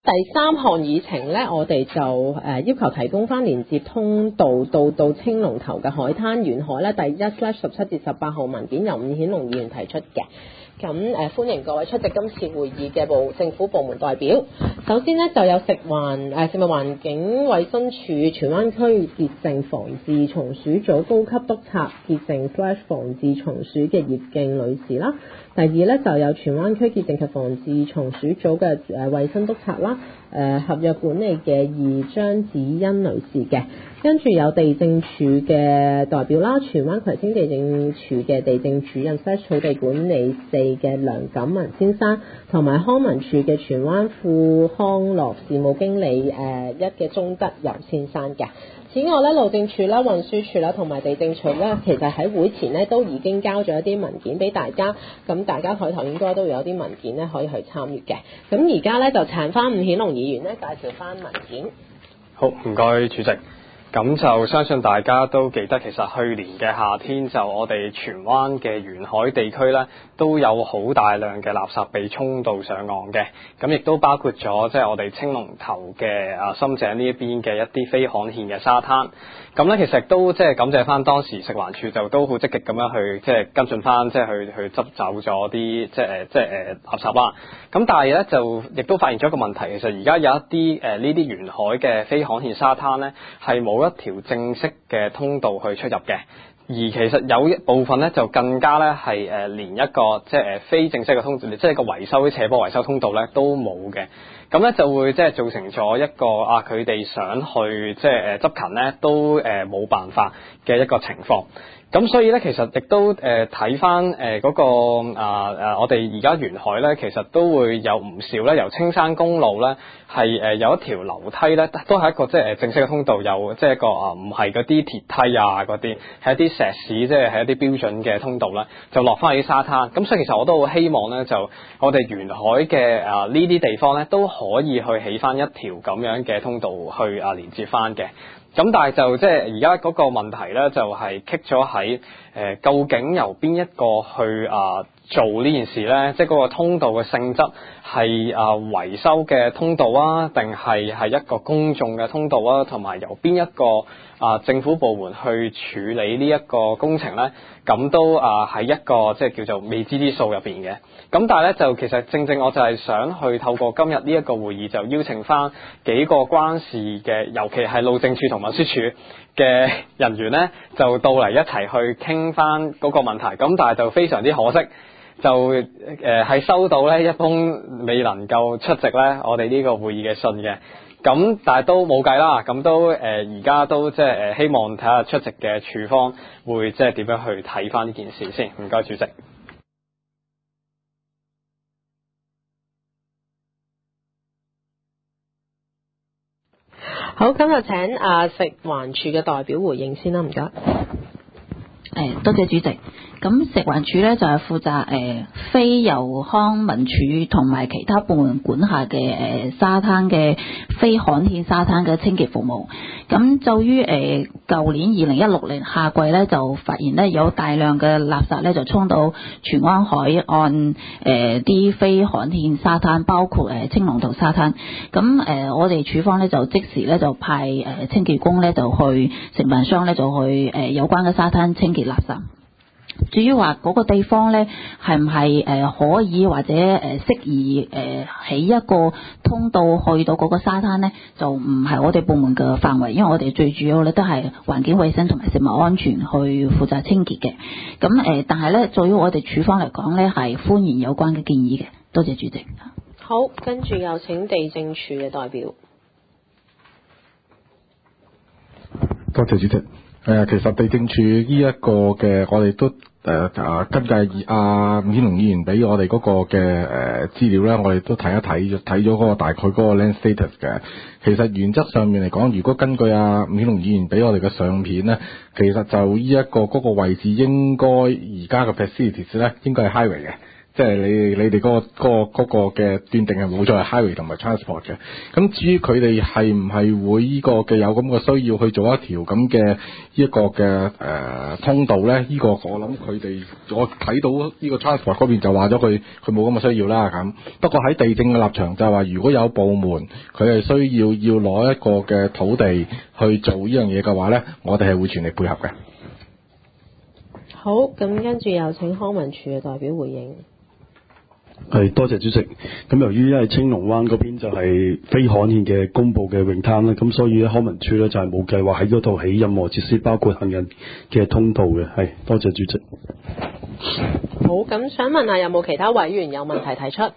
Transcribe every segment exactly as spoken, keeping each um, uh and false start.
第三項議程呢，我哋就誒、呃、要求提供翻連接通道到到青龍頭嘅海灘沿海呢，第一 slash 十七至十八號文件由伍顯龍議員提出嘅。咁誒、呃、歡迎各位出席今次會議嘅部政府部門代表。首先呢，就有食環誒、呃、食物環境衞生署荃灣區潔淨防治蟲鼠組高級督察潔淨 slash 防治蟲鼠嘅葉勁女士啦。第二呢，就有荃灣區潔淨及防治蟲鼠組嘅誒衞生督察啦，誒、呃、合約管理嘅二張子欣女士嘅。跟住有地政署嘅代表啦，荃灣葵青地政署嘅地政主任 slash 草地管理四嘅梁錦文先生，同埋康文署嘅荃灣富康樂事務經理誒一嘅鍾德柔先生嘅。此外咧，路政署啦、運輸署啦同埋地政署咧，其實喺會前咧都已經交咗一啲文件俾大家，咁大家台頭應該都有啲文件咧可以去參與嘅。咁而家咧就請翻伍顯龍議員咧介紹翻文件。 好，唔該主席。咁就相信大家都記得，其實去年嘅夏天就我哋荃灣嘅沿海地區呢，都有好大量嘅垃圾被沖到上岸嘅。咁亦都包括咗即係我哋青龍頭嘅啊深井呢一邊嘅一啲非罕見嘅沙灘。咁呢，其實都即係感謝翻當時食環署就都好積極咁樣去即係跟進翻，即係去去執走咗啲即係即係誒垃圾啦。咁但係呢，就亦都發現咗一個問題，其實而家有一啲誒呢啲沿海嘅非罕見沙灘呢，係冇一條正式嘅通道去出入嘅，而其實有一部分咧就更加咧係誒連一個即係誒非正式嘅通道，即係一個維修啲斜坡維修通道咧都冇嘅，咁咧就會即係造成咗一個啊佢哋想去即係誒執勤咧都誒冇辦法嘅一個情況。咁所以咧，其實亦都誒睇翻誒嗰個啊誒，我哋而家沿海咧，其實都會有唔少咧，由青山公路咧係誒有一條樓梯咧，都係一個即係誒正式嘅通道，有即係一個啊唔係嗰啲鐵梯啊嗰啲，係一啲石屎，即係係一啲標準嘅通道啦，就落翻去啲沙灘。咁所以其實我都好希望咧，就我哋沿海嘅啊呢啲地方咧，都可以去起翻一條咁樣嘅通道去啊連接翻嘅。咁但係就即係而家嗰個問題咧，就係棘咗喺誒究竟由邊一個去啊做呢件事咧？即係嗰個通道嘅性質係啊維修嘅通道啊，定係係一個公眾嘅通道啊？同埋由邊一個啊政府部門去處理呢一個工程咧？咁都啊喺一個即係叫做未知之數入邊嘅。咁但係咧就其實正正我就係想去透過今日呢一個會議，就邀請翻幾個關事嘅，尤其係路政署同運輸署嘅人員咧，就到嚟一齊去傾翻嗰個問題。咁但係就非常之可惜，就誒係、呃、收到咧一封未能夠出席咧我哋呢個會議嘅信嘅。咁但係都冇計啦，咁都誒而家都即係誒希望睇下出席嘅處方會即係點樣去睇翻呢件事先。唔該主席。 好，咁就請啊食環署嘅代表回應先啦，唔該。 誒，多謝主席。咁食環署咧就係負責誒、呃、非由康文署同埋其他部門管轄嘅誒、呃、沙灘嘅非罕見沙灘嘅清潔服務。咁就於誒舊年二零一六年夏季咧就發現咧有大量嘅垃圾咧就沖到荃灣海岸誒啲、呃、非罕見沙灘，包括誒、呃、青龍頭沙灘。咁誒、呃、我哋署方咧就即時咧就派誒、呃、清潔工咧就去承辦商咧就去誒、呃、有關嘅沙灘清潔垃圾。至於話嗰個地方咧係唔係誒可以或者誒適宜誒起一個通道去到嗰個沙灘咧，就唔係我哋部門嘅範圍，因為我哋最主要咧都係環境衛生同埋食物安全去負責清潔嘅。咁誒，但係咧，對於我哋署方嚟講咧，係歡迎有關嘅建議嘅。多謝主席。 好，跟住有請地政署嘅代表。 多謝主席。誒、呃，其實地政署呢一個嘅，我哋都誒啊、呃，根據阿伍顯龍議員俾我哋嗰個嘅誒資料咧，我哋都睇一睇，睇咗嗰個大概嗰個 land status 嘅。其實原則上面嚟講，如果根據阿伍顯龍議員俾我哋嘅相片咧，其實就呢一個嗰個位置應該而家嘅 facilities 咧，應該係 highway 嘅。 即係你你哋嗰、嗰個嗰、嗰個嘅斷定係冇錯係 highway 同埋 transport 嘅。咁至於佢哋係唔係會呢個嘅有咁嘅需要去做一條咁嘅呢個嘅誒、呃、通道咧？呢、呢個我諗佢哋我睇到呢個 transport 嗰邊就話咗佢佢冇咁嘅需要啦咁。不過喺地政嘅立場就係話，如果有部門佢係需要要攞一個嘅土地去做呢樣嘢嘅話咧，我哋係會全力配合嘅。 好，咁跟住有請康文署嘅代表回應。 係，多謝主席。咁由於因為青龍灣嗰邊就係非罕見嘅公佈嘅泳灘啦，咁所以咧康文署咧就係冇計劃喺嗰度起任何設施，包括行人嘅通道嘅。係，多謝主席。 好，咁想問下有冇其他委員有問題提出？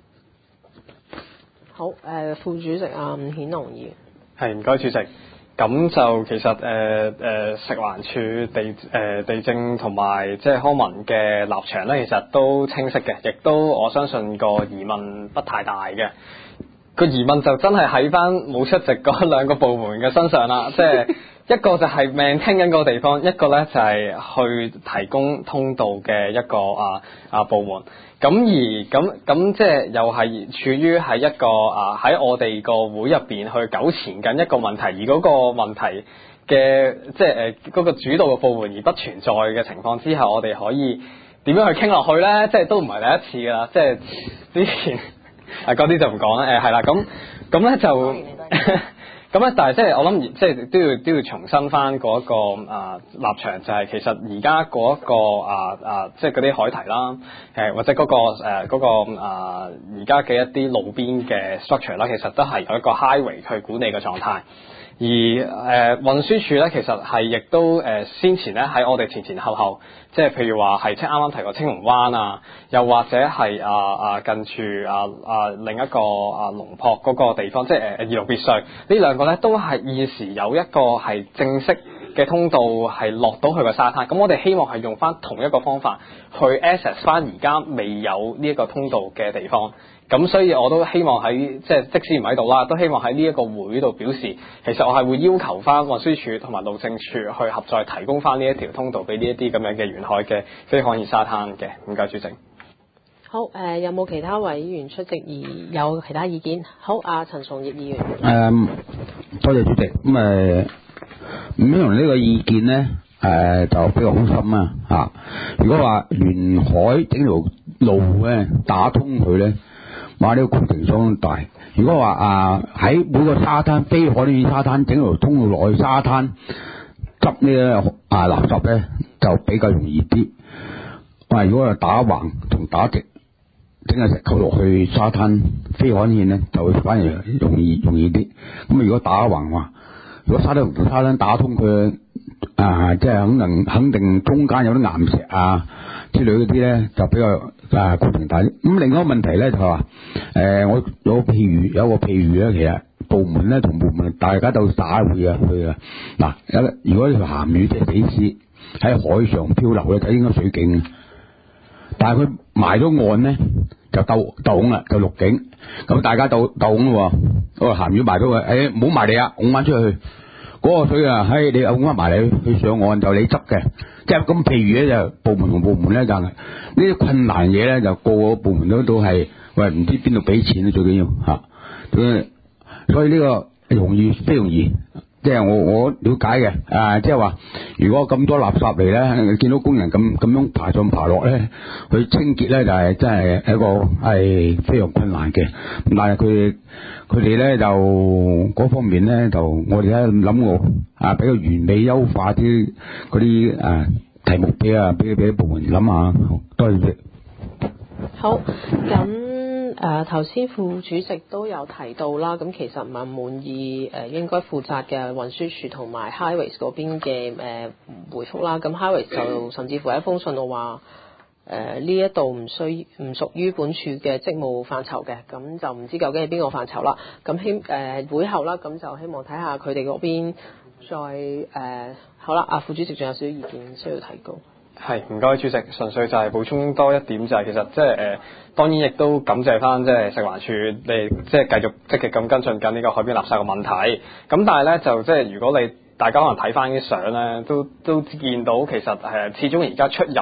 好，誒、呃、副主席啊，伍顯龍議員。 係，唔該主席。咁就其實誒誒、呃、食環署地誒、呃、地政同埋即係康文嘅立場咧，其實都清晰嘅，亦都我相信個疑問不太大嘅。個疑問就真係喺翻冇出席嗰兩個部門嘅身上啦，即係一個就係maintain緊個地方，一個咧就係去提供通道嘅一個啊啊部門。咁而咁咁即係又係處於喺一個啊喺我哋個會入邊去糾纏緊一個問題，而嗰個問題嘅即係誒嗰個主導嘅部門而不存在嘅情況之下，我哋可以點樣去傾落去咧？即係都唔係第一次㗎啦，即係之前啊嗰啲就唔講啦。誒係啦，咁咁咧就。咁咧，但係即係我諗，即係都要都要重申翻嗰一個啊立場，就係其實而家嗰一個啊啊，即係嗰啲海堤啦，誒或者嗰個誒嗰個啊而家嘅一啲路邊嘅 structure 啦，其實都係有一個 highway 去管理嘅狀態。而誒、呃、運輸署咧，其實係亦都誒、呃、先前咧喺我哋前前後後，即係譬如話係即係啱啱提過青龍灣啊，又或者係啊啊近住啊啊另一個啊龍坡嗰個地方，即係誒二龍別墅呢兩個咧，都係現時有一個係正式嘅通道係落到去個沙灘。咁我哋希望係用翻同一個方法去 access 翻而家未有呢一個通道嘅地方。咁所以我都希望喺即係即使唔喺度啦，都希望喺呢一個會度表示，其實我係會要求翻運輸署同埋路政署去合作提供翻呢一條通道俾呢一啲咁樣嘅沿海嘅非罕見沙灘嘅。唔該，主席。 好，誒、呃、有冇其他委員出席而有其他意見？好，阿、啊、陳崇業議員。誒、 嗯，多謝主席。咁誒，伍顯龍呢個意見咧，誒、呃、就比較好心啊嚇。如果話沿海整條路咧打通佢咧，哇！呢、這個工程相當大。如果話啊喺每個沙灘非海呢沙灘整條通道落去沙灘執呢個啊垃圾咧，就比較容易啲。哇！如果係打橫同打直整個石頭落去沙灘非海線咧，就會反而容易容易啲。咁如果打橫話，如果沙灘同沙灘打通佢啊，即係肯定肯定中間有啲岩石啊之類嗰啲咧，就比較。啊，工程大啲。咁另外一個問題咧就係話，誒、呃，我有個譬如有個譬如咧，其實部門咧同部門大家都打會啊去啊。嗱，有如果條鹹魚即係死屍喺海上漂流咧，就應該水警。但係佢埋咗岸咧，就鬥鬥拱啦，就陸警。咁大家鬥鬥拱咯，嗰個鹹魚埋咗佢，誒唔好埋嚟啊，拱翻出去。嗰、那個水啊，嘿，你拱翻埋嚟去上岸就你執嘅。即係咁，譬如咧就部門同部門咧就係呢啲困難嘢咧，就個個部門都都係喂唔知邊度俾錢最緊要嚇。所以呢個容易非容易，即係我我了解嘅啊，即係話如果咁多垃圾嚟咧，見到工人咁咁樣爬上爬落咧，去清潔咧就係真係一個係非常困難嘅。但係佢佢哋咧就嗰方面咧就我哋喺諗過啊，比較完美優化啲嗰啲誒題目俾啊俾俾部門諗下。多謝。 好，咁誒頭先副主席都有提到啦，咁其實唔係滿意誒、呃、應該負責嘅運輸署同埋 Highways 嗰邊嘅誒、呃、回覆啦，咁 Highways 就甚至乎一封信我話誒呢一度唔需唔屬於本署嘅職務範疇嘅，咁就唔知究竟係邊個範疇啦。咁希誒會後啦，咁就希望睇下佢哋嗰邊再誒、呃、好啦。阿副主席仲有少少意見需要提高。 係，唔該主席，純粹就係補充多一點，就係、是、其實即係誒，當然亦都感謝翻即係食環署，你即係繼續積極咁跟進緊呢個海邊垃圾嘅問題。咁但係咧就即係如果你大家可能睇翻啲相咧，都都見到其實誒始終而家出入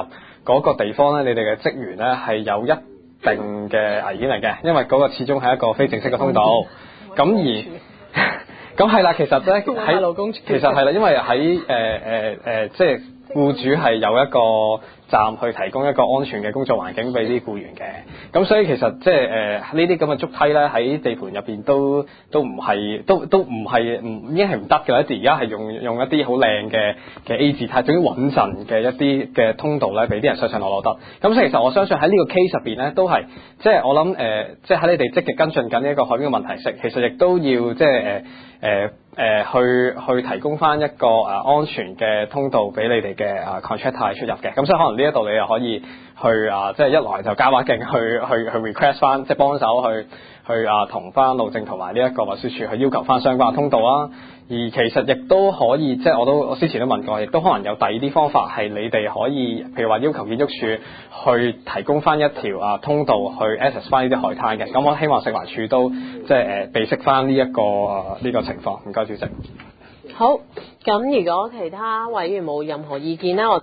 嗰個地方咧，你哋嘅職員咧係有一定嘅危險嚟嘅，因為嗰個始終係一個非正式嘅通道。咁而咁係啦，其實咧喺勞工處其實係啦，因為喺誒誒誒，即係僱主係有一個站去提供一個安全嘅工作環境俾啲僱員嘅，咁所以其實即係誒呢啲咁嘅竹梯咧喺地盤入邊都都唔係都都唔係唔已經係唔得嘅啦，而家係用用一啲好靚嘅嘅 A 字梯，總之穩陣嘅一啲嘅通道咧，俾啲人上上落落得。咁所以其實我相信喺呢個 case 入邊咧，都係即係我諗誒、呃，即係喺你哋積極跟進緊呢一個海邊嘅問題食，其實亦都要即係誒誒誒去去提供翻一個誒、呃、安全嘅通道俾你哋嘅誒 contractor 出入嘅。咁所以可能呢一度你又可以去啊、呃，即係一來就加把勁去去去 request 翻，即係幫手去去啊同翻路政同埋呢一個運輸署去要求翻相關嘅通道啦。而其實亦都可以，即係我都我之前都問過，亦都可能有第二啲方法係你哋可以，譬如話要求建築署去提供翻一條啊通道去 access 翻呢啲海灘嘅。咁我希望食環署都即係誒備悉翻呢一個呢、呃呢個情況。唔該，主席。 好，咁如果其他委員冇任何意見咧，我